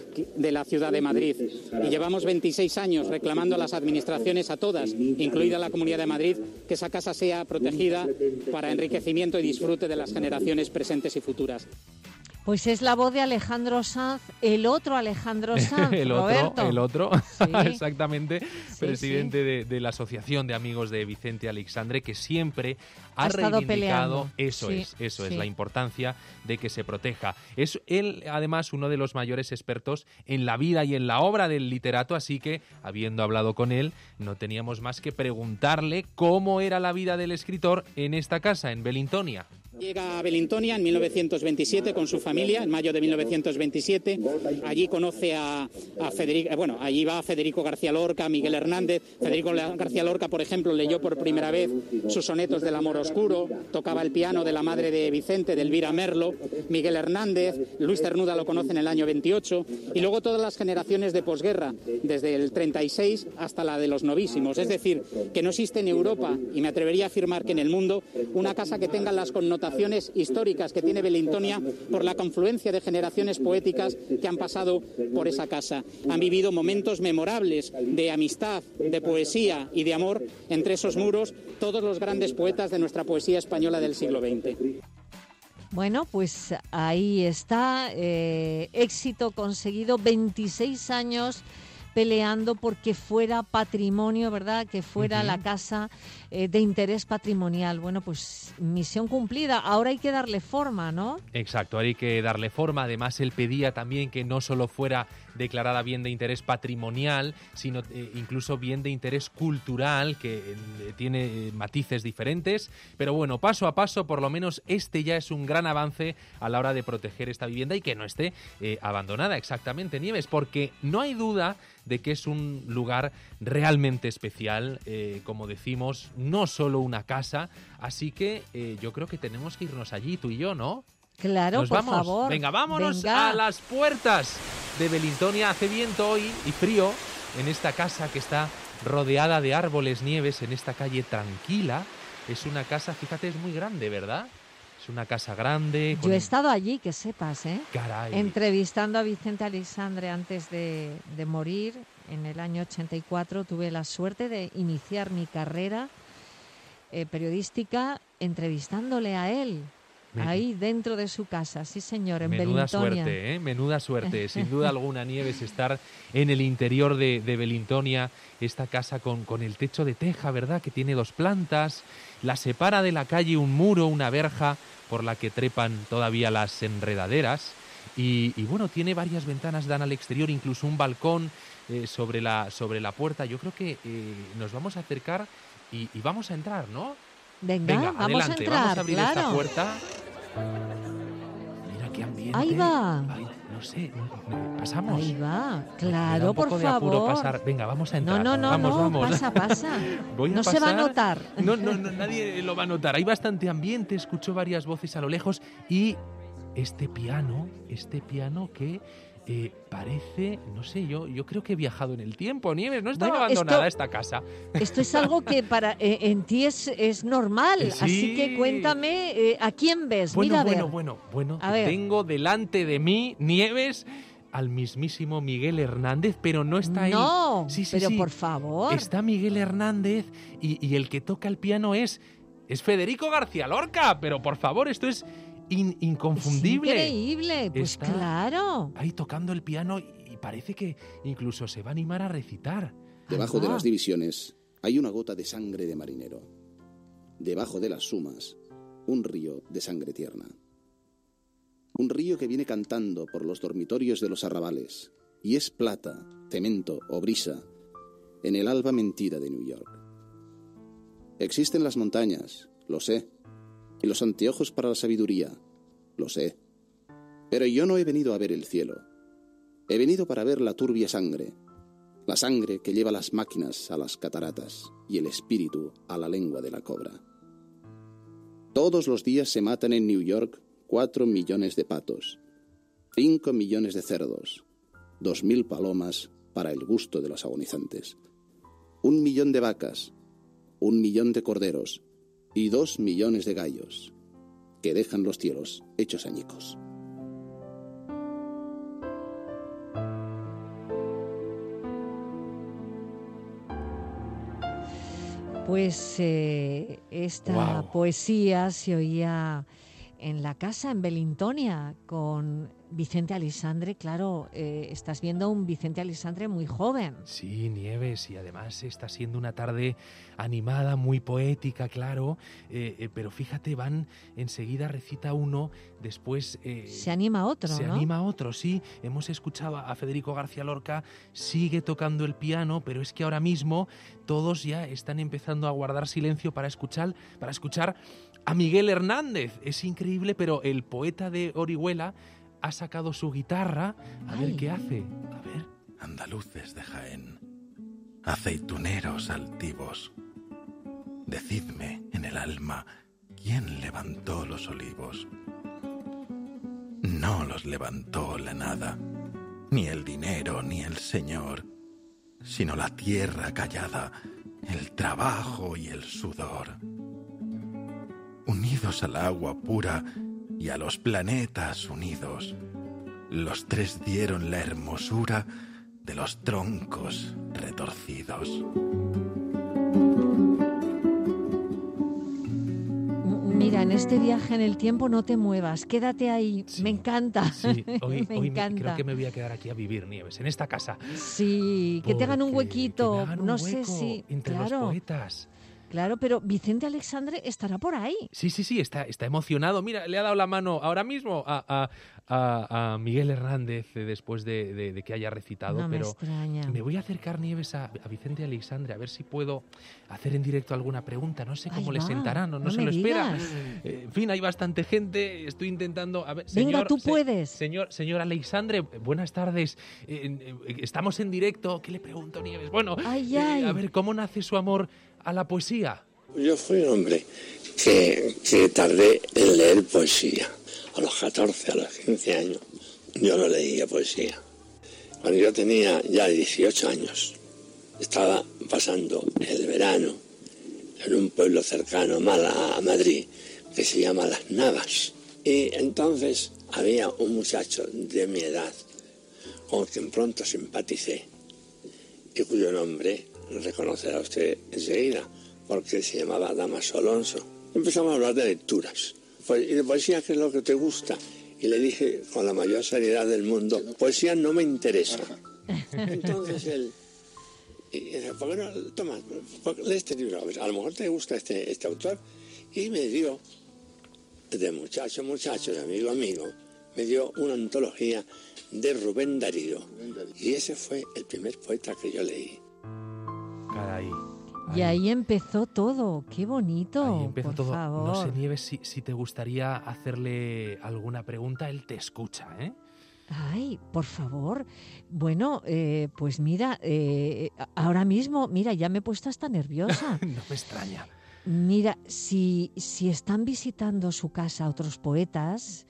de la ciudad de Madrid y llevamos veintiséis años reclamando a las administraciones, a todas, incluida la Comunidad de Madrid, que esa casa sea protegida para enriquecimiento y disfrute de las generaciones presentes y futuras. Pues es la voz de Alejandro Sanz, el otro Alejandro Sanz, el Roberto. otro, el otro, Sí. exactamente, Sí, presidente sí. De, de la Asociación de Amigos de Vicente Aleixandre, que siempre ha, Ha estado reivindicado, peleando. eso Sí, es, eso sí. es, la importancia de que se proteja. Es él, además, uno de los mayores expertos en la vida y en la obra del literato, así que, habiendo hablado con él, no teníamos más que preguntarle cómo era la vida del escritor en esta casa, en Belintonia. Llega a Belintonia en mil novecientos veintisiete con su familia, en mayo de mil novecientos veintisiete. Allí conoce a, a Federico, bueno, allí va Federico García Lorca, Miguel Hernández. Federico García Lorca, por ejemplo, leyó por primera vez sus sonetos del amor oscuro, tocaba el piano de la madre de Vicente, de Elvira Merlo. Miguel Hernández, Luis Cernuda lo conoce en el año veintiocho, y luego todas las generaciones de posguerra, desde el treinta y seis hasta la de los novísimos. Es decir, que no existe en Europa, y me atrevería a afirmar que en el mundo, una casa que tenga las connotaciones históricas que tiene Belintonia por la confluencia de generaciones poéticas que han pasado por esa casa. Han vivido momentos memorables de amistad, de poesía y de amor entre esos muros todos los grandes poetas de nuestra poesía española del siglo veinte. Bueno, pues ahí está, eh, éxito conseguido, veintiséis años peleando porque fuera patrimonio, ¿verdad? Que fuera uh-huh. la casa eh, de interés patrimonial. Bueno, pues misión cumplida. Ahora hay que darle forma, ¿no? Exacto, ahora hay que darle forma. Además, él pedía también que no solo fuera declarada bien de interés patrimonial, sino eh, incluso bien de interés cultural, que eh, tiene eh, matices diferentes. Pero bueno, paso a paso, por lo menos este ya es un gran avance a la hora de proteger esta vivienda y que no esté eh, abandonada. Exactamente, Nieves, porque no hay duda de que es un lugar realmente especial, eh, como decimos, no solo una casa, así que eh, yo creo que tenemos que irnos allí, tú y yo, ¿no? Claro, ¿Nos por vamos? favor. Venga, vámonos Venga. a las puertas de Belintonia. Hace viento hoy y frío en esta casa que está rodeada de árboles, Nieves, en esta calle tranquila. Es una casa, fíjate, es muy grande, ¿verdad? Es una casa grande. Yo he estado allí, que sepas, ¿eh? Caray. Entrevistando a Vicente Aleixandre antes de, de morir en el año ochenta y cuatro. Tuve la suerte de iniciar mi carrera eh, periodística entrevistándole a él. Me... Ahí dentro de su casa, sí señor, en Menuda Belintonia. suerte, ¿eh? Menuda suerte. Sin duda alguna, Nieves, estar en el interior de, de Belintonia, esta casa con, con el techo de teja, ¿verdad? Que tiene dos plantas, la separa de la calle un muro, una verja por la que trepan todavía las enredaderas y, y bueno, tiene varias ventanas, dan al exterior, incluso un balcón eh, sobre, la, sobre la puerta. Yo creo que eh, nos vamos a acercar y, y vamos a entrar, ¿no? Venga, Venga, vamos adelante, a entrar, vamos a abrir claro. esta puerta. Mira qué ambiente. Ahí va. Ay, no sé, pasamos. Ahí va, Me da claro, un poco por de apuro favor. pasar. Venga, vamos a entrar. No, no, no, vamos, no, vamos. pasa, pasa. Voy a no pasar. se va a notar. No, no, no, nadie lo va a notar. Hay bastante ambiente, escucho varias voces a lo lejos y este piano, este piano que eh, parece, no sé, yo yo creo que he viajado en el tiempo, Nieves, no estaba Bueno, abandonada esto- esta casa. Esto es algo que para eh, en ti es, es normal, Sí. así que cuéntame, eh, ¿a quién ves? Bueno, Mira, a bueno, ver. bueno, bueno, A ver. tengo delante de mí, Nieves, al mismísimo Miguel Hernández, pero no está él. No, Sí, sí, pero sí. por favor. Está Miguel Hernández y, y el que toca el piano es, es Federico García Lorca, pero por favor, esto es in- inconfundible. Es increíble, pues Está claro. ahí tocando el piano y parece que incluso se va a animar a recitar. Debajo de Ah. las divisiones hay una gota de sangre de marinero. Debajo de las sumas, un río de sangre tierna. Un río que viene cantando por los dormitorios de los arrabales y es plata, cemento o brisa en el alba mentira de New York. Existen las montañas, lo sé, y los anteojos para la sabiduría, lo sé. Pero yo no he venido a ver el cielo. He venido para ver la turbia sangre, la sangre que lleva las máquinas a las cataratas y el espíritu a la lengua de la cobra. Todos los días se matan en New York cuatro millones de patos, cinco millones de cerdos, dos mil palomas para el gusto de los agonizantes, un millón de vacas, un millón de corderos y dos millones de gallos que dejan los cielos hechos añicos. Pues eh, esta Guau. poesía se oía en la casa, en Belintonia, con Vicente Aleixandre. Claro, eh, estás viendo a un Vicente Aleixandre muy joven. Sí, Nieves, y además está siendo una tarde animada, muy poética, claro, eh, eh, pero fíjate, van enseguida, recita uno, después... eh, Se anima otro, Se ¿no? anima otro, sí. Hemos escuchado a Federico García Lorca, sigue tocando el piano, pero es que ahora mismo todos ya están empezando a guardar silencio para escuchar, para escuchar a Miguel Hernández. Es increíble, pero el poeta de Orihuela ha sacado su guitarra. A ver Ay. qué hace. A ver. Andaluces de Jaén, aceituneros altivos, decidme en el alma quién levantó los olivos. No los levantó la nada, ni el dinero ni el señor, sino la tierra callada, el trabajo y el sudor. Unidos al agua pura y a los planetas unidos, los tres dieron la hermosura de los troncos retorcidos. mira, en este viaje en el tiempo no te muevas, quédate ahí, sí, me encanta. Sí, hoy, me hoy encanta. Me, creo que me voy a quedar aquí a vivir, Nieves, en esta casa. Sí, que te hagan un huequito, hagan un no hueco sé si... entre claro, los poetas. Claro, pero Vicente Aleixandre estará por ahí. Sí, sí, sí, está, está emocionado. Mira, le ha dado la mano ahora mismo a, a, a, a Miguel Hernández eh, después de, de, de que haya recitado. No me pero extraña. Me voy a acercar, Nieves, a, a Vicente Aleixandre, a ver si puedo hacer en directo alguna pregunta. No sé cómo Ahí le va, sentará, no, no, no se me lo espera. digas. Eh, en fin, hay bastante gente, estoy intentando... A ver, señor, Venga, tú se, puedes. Señor, señor Aleixandre, buenas tardes. Eh, eh, estamos en directo. ¿Qué le pregunto, Nieves? Bueno, ay, eh, ay. a ver, ¿cómo nace su amor a la poesía? Yo fui un hombre que, que tardé en leer poesía. A los catorce, a los quince años, yo no leía poesía. Cuando yo tenía ya dieciocho años, estaba pasando el verano en un pueblo cercano a Madrid que se llama Las Navas. Y entonces había un muchacho de mi edad con quien pronto simpaticé y cuyo nombre reconocerá usted enseguida, porque se llamaba Damaso Alonso. Empezamos a hablar de lecturas. Pues, y de poesía, ¿qué es lo que te gusta? Y le dije con la mayor seriedad del mundo, poesía no me interesa. Entonces él, y dice, ¿por qué no? Toma, lee este libro, a, ver, a lo mejor te gusta este, este autor. Y me dio, de muchacho, muchacho, de amigo, amigo, me dio una antología de Rubén Darío. Y ese fue el primer poeta que yo leí. Caray. Y ahí empezó todo, qué bonito, Ahí empezó por todo. favor. No sé, Nieves, si, si te gustaría hacerle alguna pregunta, él te escucha, ¿eh? Ay, por favor. Bueno, eh, pues mira, eh, ahora mismo, mira, ya me he puesto hasta nerviosa. No me extraña. Mira, si, si están visitando su casa otros poetas,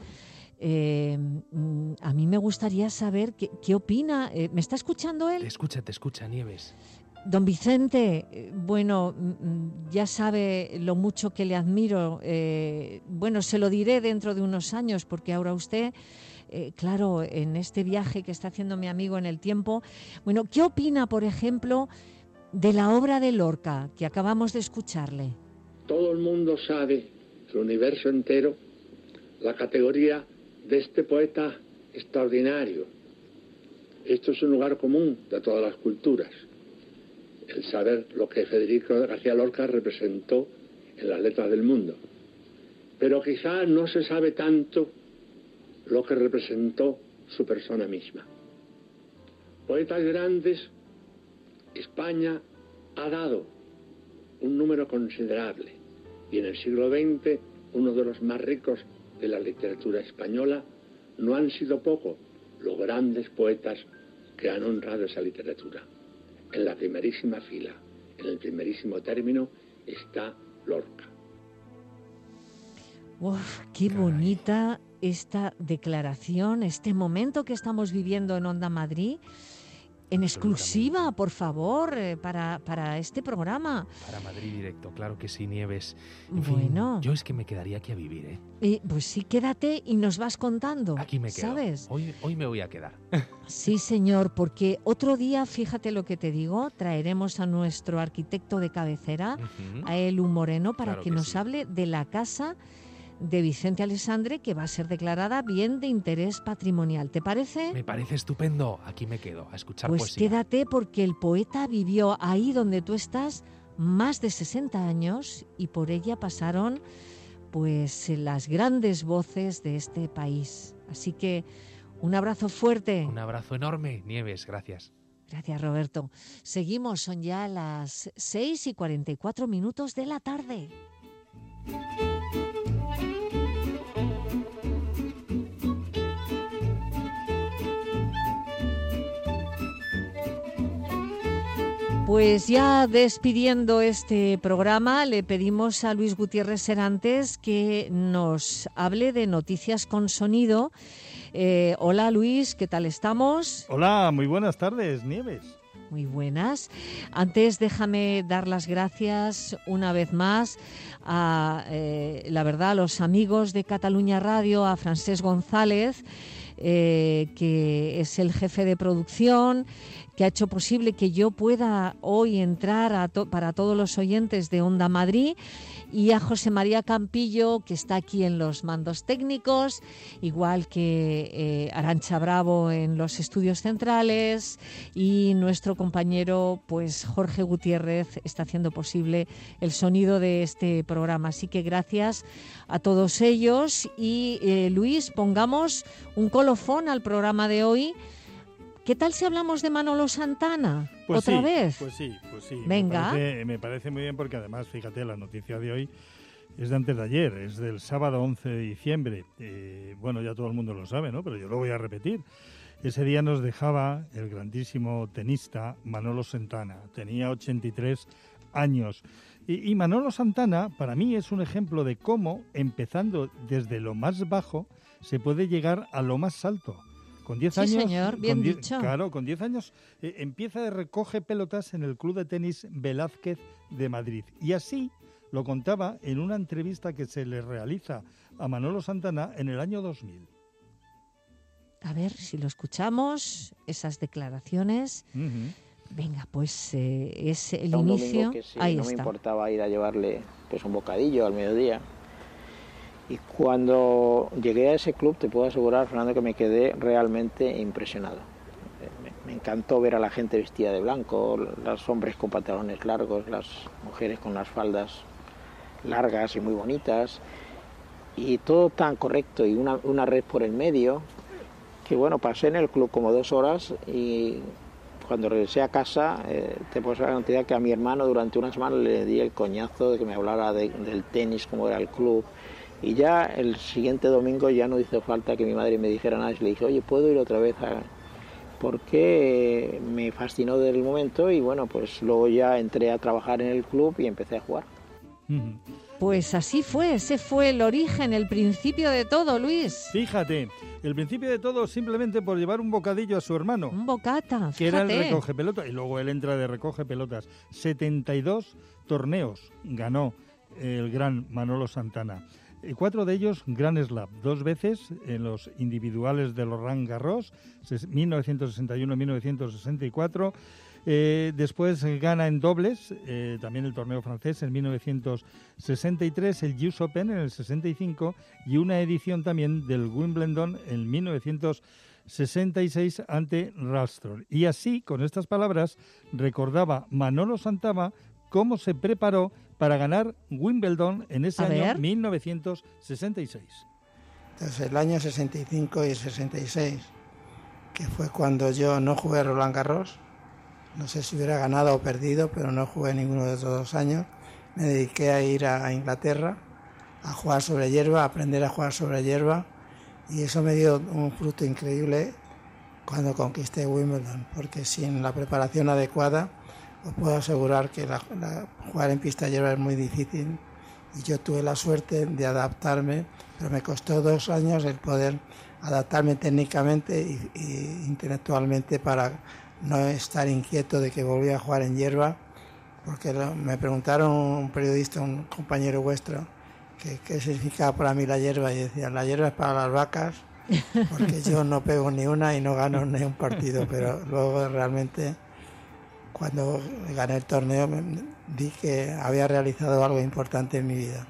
eh, a mí me gustaría saber qué, qué opina. Eh, ¿Me está escuchando él? Te escucha, te escucha, Nieves. Don Vicente, bueno, ya sabe lo mucho que le admiro. Eh, bueno, se lo diré dentro de unos años, porque ahora usted, eh, claro, en este viaje que está haciendo mi amigo en el tiempo, bueno, ¿qué opina, por ejemplo, de la obra de Lorca, que acabamos de escucharle? Todo el mundo sabe, el universo entero, la categoría de este poeta extraordinario. Esto es un lugar común de todas las culturas. El saber lo que Federico García Lorca representó en las letras del mundo. Pero quizá no se sabe tanto lo que representó su persona misma. Poetas grandes, España ha dado un número considerable, y en el siglo veinte uno de los más ricos de la literatura española. No han sido pocos los grandes poetas que han honrado esa literatura. En la primerísima fila, en el primerísimo término, está Lorca. Uf, qué bonita esta declaración, este momento que estamos viviendo en Onda Madrid, en exclusiva, por favor, eh, para, para este programa. Para Madrid Directo, claro que sí, Nieves. En Bueno. fin, yo es que me quedaría aquí a vivir, ¿eh? Eh, pues sí, quédate y nos vas contando. Aquí me quedo. ¿Sabes? Hoy, hoy me voy a quedar. Sí, señor, porque otro día, fíjate lo que te digo, traeremos a nuestro arquitecto de cabecera, Ujú. a Elu Moreno, para Claro que, que nos sí. hable de la casa de Vicente Aleixandre, que va a ser declarada bien de interés patrimonial. ¿Te parece? Me parece estupendo. Aquí me quedo a escuchar Pues poesía. quédate, porque el poeta vivió ahí donde tú estás más de sesenta años y por ella pasaron pues las grandes voces de este país. Así que un abrazo fuerte. Un abrazo enorme, Nieves, gracias. Gracias, Roberto. Seguimos, son ya las seis y cuarenta y cuatro minutos de la tarde. Pues ya despidiendo este programa, le pedimos a Luis Gutiérrez Serantes que nos hable de Noticias con Sonido. Eh, hola Luis, ¿qué tal estamos? Hola, muy buenas tardes, Nieves. Muy buenas. Antes déjame dar las gracias una vez más a, eh, la verdad, a los amigos de Cataluña Radio, a Francesc González, eh, que es el jefe de producción, que ha hecho posible que yo pueda hoy entrar a to- para todos los oyentes de Onda Madrid, y a José María Campillo, que está aquí en los mandos técnicos, igual que eh, Arantxa Bravo en los estudios centrales, y nuestro compañero pues Jorge Gutiérrez está haciendo posible el sonido de este programa. Así que gracias a todos ellos. Y eh, Luis, pongamos un colofón al programa de hoy. ¿Qué tal si hablamos de Manolo Santana? Pues ¿Otra sí, vez? Pues sí, pues sí. Venga. Me parece, me parece muy bien porque además, fíjate, la noticia de hoy es de antes de ayer, es del sábado once de diciembre. Eh, bueno, ya todo el mundo lo sabe, ¿no? Pero yo lo voy a repetir. Ese día nos dejaba el grandísimo tenista Manolo Santana. Tenía ochenta y tres años. Y, y Manolo Santana, para mí, es un ejemplo de cómo, empezando desde lo más bajo, se puede llegar a lo más alto. Con diez Sí, años, señor, bien con diez, dicho. Claro, con diez años eh, empieza de recoge pelotas en el club de tenis Velázquez de Madrid. Y así lo contaba en una entrevista que se le realiza a Manolo Santana en el año dos mil. A ver si lo escuchamos, esas declaraciones. Uh-huh. Venga, pues eh, es el un inicio. domingo que sí, Ahí no está. me importaba ir a llevarle pues un bocadillo al mediodía. Y cuando llegué a ese club, te puedo asegurar, Fernando, que me quedé realmente impresionado. Me, me encantó ver a la gente vestida de blanco, los hombres con pantalones largos, las mujeres con las faldas largas y muy bonitas, y todo tan correcto, y una, una red por el medio, que bueno, pasé en el club como dos horas, y cuando regresé a casa, eh, te puedo garantizar que a mi hermano durante una semana le di el coñazo de que me hablara de, del tenis, cómo era el club. Y ya el siguiente domingo ya no hizo falta que mi madre me dijera nada. Y le dije, oye, ¿puedo ir otra vez? A... Porque me fascinó desde el momento, y bueno, pues luego ya entré a trabajar en el club y empecé a jugar. Pues así fue, ese fue el origen, el principio de todo, Luis. Fíjate, el principio de todo simplemente por llevar un bocadillo a su hermano. Un bocata, que era el fíjate. recoge pelotas, y luego él entra de recoge pelotas. setenta y dos torneos ganó el gran Manolo Santana. Y cuatro de ellos Grand Slam, dos veces en los individuales de Roland Garros, mil novecientos sesenta y uno y mil novecientos sesenta y cuatro. Eh, después gana en dobles, eh, también el torneo francés en mil novecientos sesenta y tres, el U S Open en el sesenta y cinco y una edición también del Wimbledon en mil novecientos sesenta y seis ante Ralston. Y así, con estas palabras, recordaba Manolo Santana cómo se preparó para ganar Wimbledon en ese A año ver. mil novecientos sesenta y seis. Entonces, el año sesenta y cinco y el sesenta y seis, que fue cuando yo no jugué Roland Garros, no sé si hubiera ganado o perdido, pero no jugué ninguno de esos dos años, me dediqué a ir a Inglaterra a jugar sobre hierba, a aprender a jugar sobre hierba, y eso me dio un fruto increíble cuando conquisté Wimbledon, porque sin la preparación adecuada os puedo asegurar que la, la, jugar en pista de hierba es muy difícil, y yo tuve la suerte de adaptarme, pero me costó dos años el poder adaptarme técnicamente y, y intelectualmente para no estar inquieto de que volvía a jugar en hierba, porque lo, me preguntaron un periodista, un compañero vuestro, que qué significaba para mí la hierba, y decía, la hierba es para las vacas, porque yo no pego ni una y no gano ni un partido, pero luego realmente cuando gané el torneo me vi que había realizado algo importante en mi vida.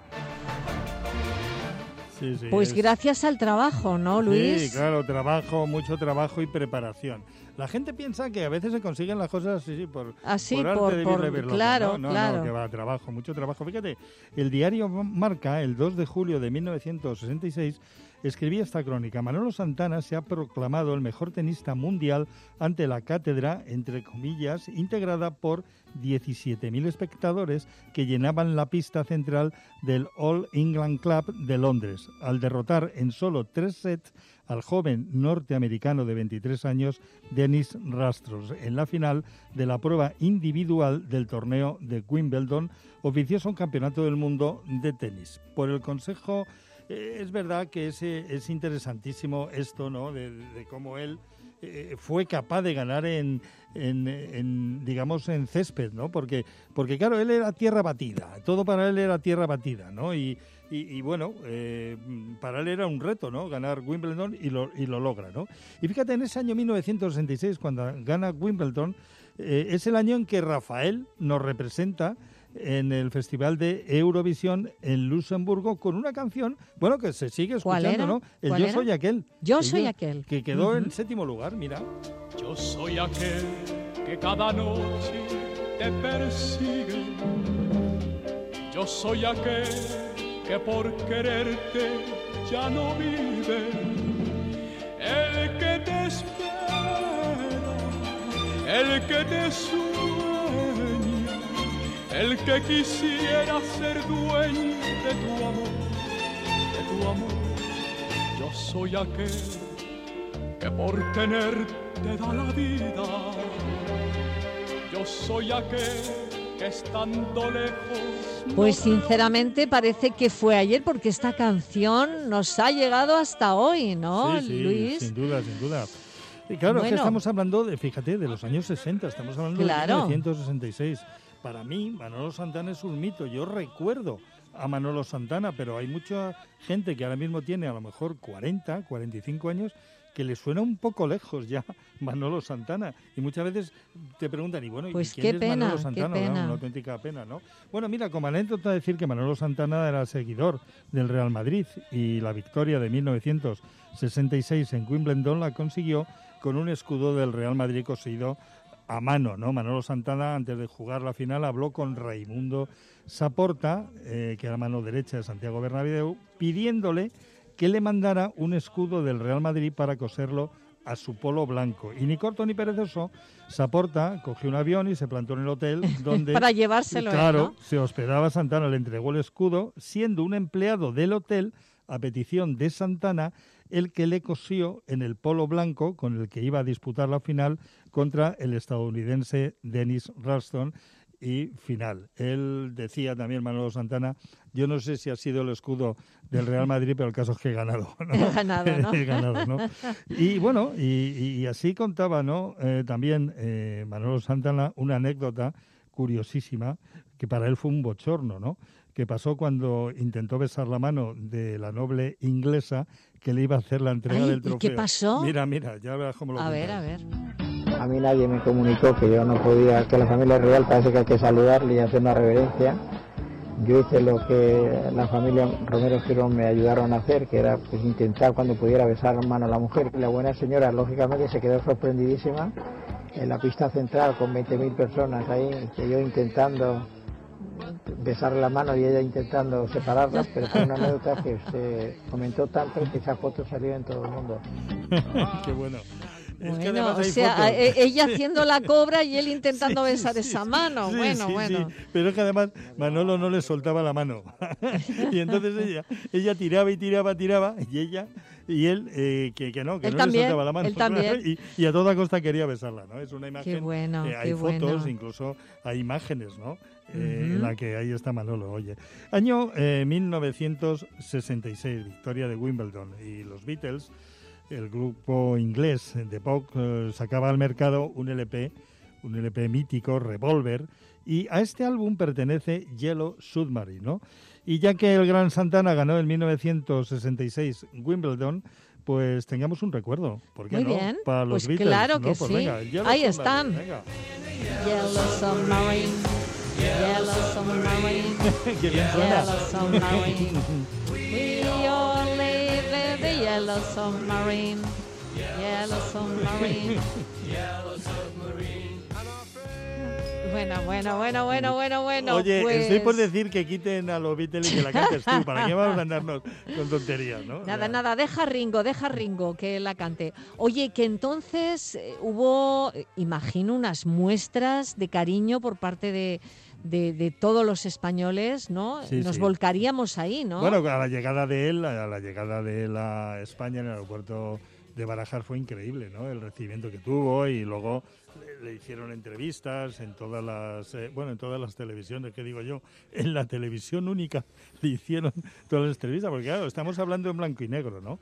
Sí, sí, Pues es... gracias al trabajo, ¿no, Luis? Sí, claro, trabajo, mucho trabajo y preparación. La gente piensa que a veces se consiguen las cosas así, por, Así, por arte por- de por- Virle Berlota, claro, ¿no? No, claro. no, que va, trabajo, mucho trabajo. Fíjate, el diario Marca, el dos de julio de mil novecientos sesenta y seis, escribía esta crónica. Manolo Santana se ha proclamado el mejor tenista mundial ante la cátedra, entre comillas, integrada por diecisiete mil espectadores que llenaban la pista central del All England Club de Londres, al derrotar en solo tres sets al joven norteamericano de veintitrés años, Dennis Rastros, en la final de la prueba individual del torneo de Wimbledon, oficioso un campeonato del mundo de tenis. Por el consejo, eh, es verdad que es, eh, es interesantísimo esto, ¿no?, de, de cómo él eh, fue capaz de ganar en, en, en, digamos, en césped, ¿no? Porque, porque, claro, él era tierra batida, todo para él era tierra batida, ¿no? Y, Y, y bueno, eh, para él era un reto, ¿no? Ganar Wimbledon y lo, y lo logra, ¿no? Y fíjate, en ese año mil novecientos sesenta y seis, cuando gana Wimbledon, eh, es el año en que Rafael nos representa en el Festival de Eurovisión en Luxemburgo con una canción, bueno, que se sigue escuchando, ¿no? El Yo soy aquel. Yo soy aquel. Que quedó uh-huh. en séptimo lugar, mira. Yo soy aquel que cada noche te persigue. Yo soy aquel que por quererte ya no vive, el que te espera, el que te sueña, el que quisiera ser dueño de tu amor, de tu amor. Yo soy aquel que por tenerte da la vida. Yo soy aquel que estando lejos... Pues sinceramente parece que fue ayer, porque esta canción nos ha llegado hasta hoy, ¿no, sí, sí, Luis? Sin duda, sin duda. Y claro, bueno, es que estamos hablando, de, fíjate, de los años sesenta, estamos hablando claro. de mil novecientos sesenta y seis. Para mí, Manolo Santana es un mito. Yo recuerdo a Manolo Santana, pero hay mucha gente que ahora mismo tiene a lo mejor cuarenta, cuarenta y cinco años, que le suena un poco lejos ya Manolo Santana. Y muchas veces te preguntan, y bueno, pues ¿y quién qué es pena, Manolo Santana? Qué pena. Una auténtica pena, ¿no? Bueno, mira, como anécdota decir que Manolo Santana era seguidor del Real Madrid y la victoria de mil novecientos sesenta y seis en Wimbledon la consiguió con un escudo del Real Madrid cosido a mano, ¿no? Manolo Santana, antes de jugar la final, habló con Raimundo Saporta, eh, que era mano derecha de Santiago Bernabéu, pidiéndole que le mandara un escudo del Real Madrid para coserlo a su polo blanco. Y ni corto ni perezoso, Saporta cogió un avión y se plantó en el hotel donde... para llevárselo, claro, ¿no? se hospedaba Santana, le entregó el escudo, siendo un empleado del hotel, a petición de Santana, el que le cosió en el polo blanco con el que iba a disputar la final contra el estadounidense Dennis Ralston. Y final. Él decía también, Manolo Santana, yo no sé si ha sido el escudo del Real Madrid, pero el caso es que he ganado, ¿no? He ganado, ¿no? he ganado, ¿no? Y bueno, y, y así contaba, ¿no? Eh, también eh, Manolo Santana una anécdota curiosísima, que para él fue un bochorno, ¿no? Que pasó cuando intentó besar la mano de la noble inglesa que le iba a hacer la entrega Ay, del trofeo. ¿y qué pasó? Mira, mira, ya verás cómo lo A ver, cuenta. a ver. A mí nadie me comunicó que yo no podía, que la familia real parece que hay que saludarle y hacer una reverencia. Yo hice lo que la familia Romero Girón me ayudaron a hacer, que era pues intentar cuando pudiera besar mano a la mujer. La buena señora, lógicamente, se quedó sorprendidísima en la pista central con veinte mil personas ahí, que yo intentando besarle la mano y ella intentando separarlas, pero fue una anécdota que usted comentó tanto que esa foto salió en todo el mundo. Qué bueno. Es Bueno, que además o hay sea, fotos. e- ella haciendo la cobra y él intentando Sí, besar sí, esa sí. mano. Sí, bueno, sí, bueno. sí. Pero es que además Manolo no le soltaba la mano. Y entonces ella, ella tiraba y tiraba, tiraba, y ella y él eh, que, que no, que Él no también, le soltaba la mano. él también. Y, y a toda costa quería besarla, ¿no? Es una imagen. Qué bueno, eh, hay qué fotos, bueno. incluso hay imágenes, ¿no? Eh, Ujú. En la que ahí está Manolo, oye. Año eh, mil novecientos sesenta y seis, victoria de Wimbledon, y los Beatles, el grupo inglés de pop, eh, sacaba al mercado un L P, un L P mítico, Revolver, y a este álbum pertenece Yellow Submarine, ¿no? Y ya que el gran Santana ganó en mil novecientos sesenta y seis Wimbledon, pues tengamos un recuerdo, ¿por qué Muy no? bien, Para los pues Beatles, claro ¿no? que Pues sí. venga, Yellow Ahí Submarine, están. venga. Yellow Submarine, Yellow Submarine, Qué bien suena. Yellow Submarine. We all live in the Yellow Submarine, Yellow Submarine. Bueno, bueno, bueno, bueno, bueno, bueno. Oye, pues... estoy por decir que quiten a los Beatles y que la cantes tú. ¿Para qué vamos a andarnos con tonterías, no? Nada, nada, deja Ringo, deja Ringo que la cante. Oye, que entonces eh, hubo, eh, imagino, unas muestras de cariño por parte de, de, de todos los españoles, ¿no? Sí, Nos sí. volcaríamos ahí, ¿no? Bueno, a la llegada de él, a la llegada de él a España en el aeropuerto de Barajar fue increíble, ¿no? El recibimiento que tuvo, y luego le, le hicieron entrevistas en todas las, eh, bueno, en todas las televisiones, ¿qué digo yo? En la televisión única le hicieron todas las entrevistas, porque claro, estamos hablando en blanco y negro, ¿no?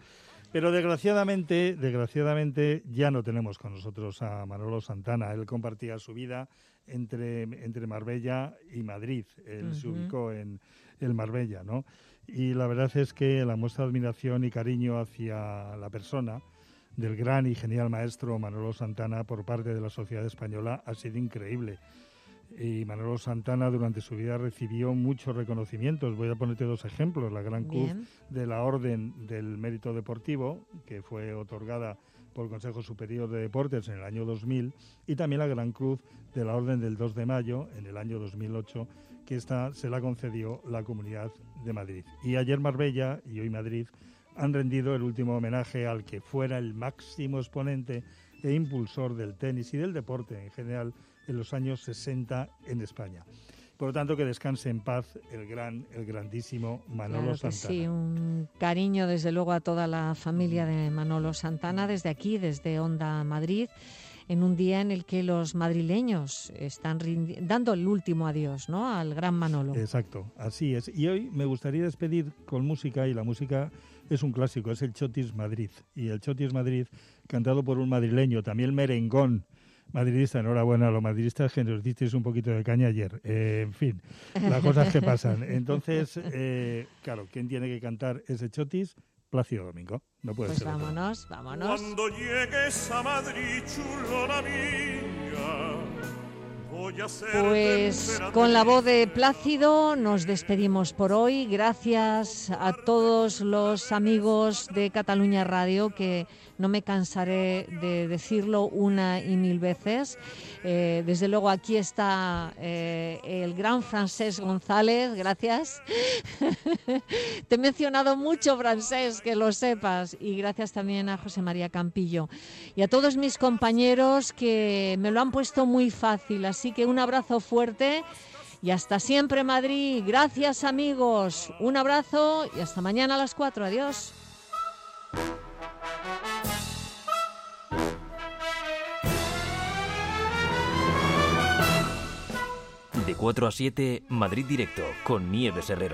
Pero desgraciadamente, desgraciadamente ya no tenemos con nosotros a Manolo Santana. Él compartía su vida entre, entre Marbella y Madrid. Él uh-huh. se ubicó en el Marbella, ¿no? Y la verdad es que la muestra de admiración y cariño hacia la persona del gran y genial maestro Manolo Santana por parte de la sociedad española ha sido increíble. Y Manolo Santana durante su vida recibió muchos reconocimientos. Voy a ponerte dos ejemplos. La Gran Cruz Bien. de la Orden del Mérito Deportivo, que fue otorgada por el Consejo Superior de Deportes en el año dos mil, y también la Gran Cruz de la Orden del dos de mayo en el año dos mil ocho, que esta se la concedió la Comunidad de Madrid. Y ayer Marbella y hoy Madrid han rendido el último homenaje al que fuera el máximo exponente e impulsor del tenis y del deporte en general en los años sesenta en España. Por lo tanto, que descanse en paz el gran, el grandísimo Manolo claro que Santana. Sí, un cariño desde luego a toda la familia de Manolo Santana, desde aquí, desde Onda Madrid, en un día en el que los madrileños están rindi- dando el último adiós, ¿no?, al gran Manolo. Exacto, así es. Y hoy me gustaría despedir con música, y la música es un clásico, es el Chotis Madrid. Y el Chotis Madrid, cantado por un madrileño, también merengón, madridista. Enhorabuena, los madridistas que nos disteis un poquito de caña ayer. Eh, en fin, las cosas que pasan. Entonces, eh, claro, ¿quién tiene que cantar ese Chotis? Plácido Domingo. No puede pues ser. vámonos, otro. vámonos. Cuando llegues a Madrid, chulona mía, voy a ser Pues con la voz de Plácido nos despedimos por hoy. Gracias a todos los amigos de Cataluña Radio, que no me cansaré de decirlo una y mil veces. Eh, desde luego aquí está eh, el gran Francesc González, gracias. Te he mencionado mucho, Francesc, que lo sepas. Y gracias también a José María Campillo. Y a todos mis compañeros que me lo han puesto muy fácil. Así que un abrazo fuerte y hasta siempre, Madrid. Gracias, amigos. Un abrazo y hasta mañana a las cuatro. Adiós. De cuatro a siete, Madrid Directo, con Nieves Herrero.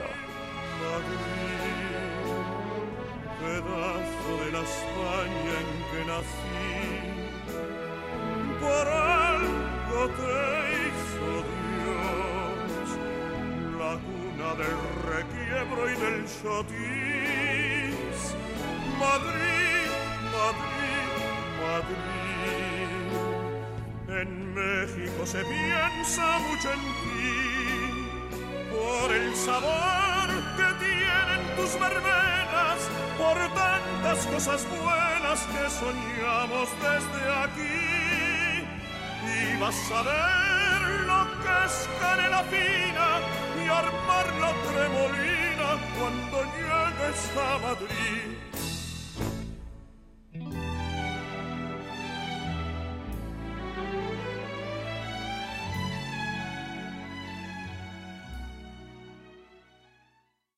Pedazo de la España en que nací, por algo te hizo Dios, la cuna del requiebro y del chotis. Madrid, Madrid, Madrid. En México se piensa mucho en ti, por el sabor que tienen tus verbenas, por tantas cosas buenas que soñamos desde aquí. Y vas a ver lo que es canela fina y armar la tremolina cuando llegues a Madrid.